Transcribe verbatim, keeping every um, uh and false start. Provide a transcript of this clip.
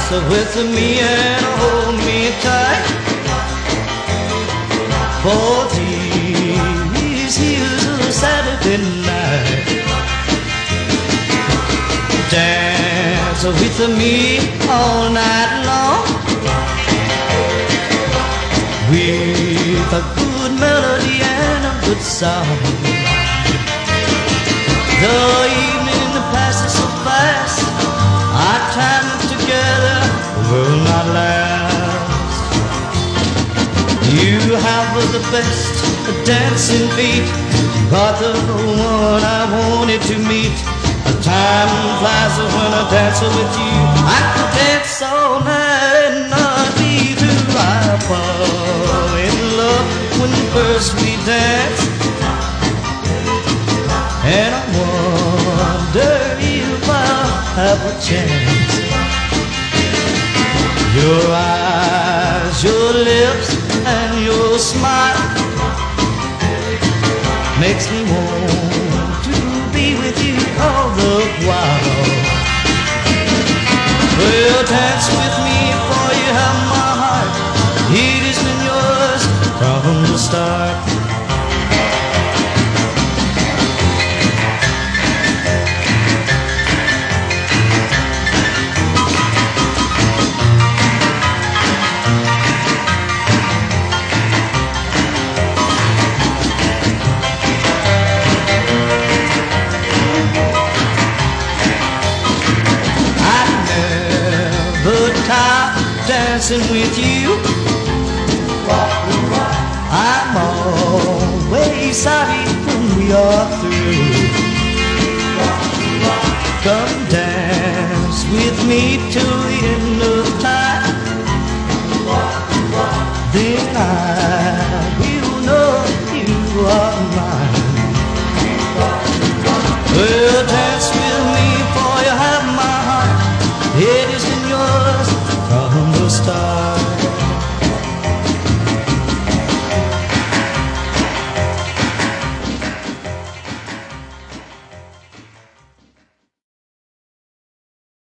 with me and hold me tight. For these here's a Saturday night. Dance with me all night long, with a good melody and a good song. The evening passes so fast, our time together will not last. You have the best dancing feet, you are the one I wanted to meet. Time flies when I dance with you. I could dance all night and not be through. I fall in love when first we dance, and I wonder if I'll have a chance. Your eyes, your lips, and your smile makes me want to be with you all the while. Well, dance with me, for you have my heart. It has been yours from the start. Dancing with you, I'm always sorry when we are through. Come dance with me till the end of time, then I will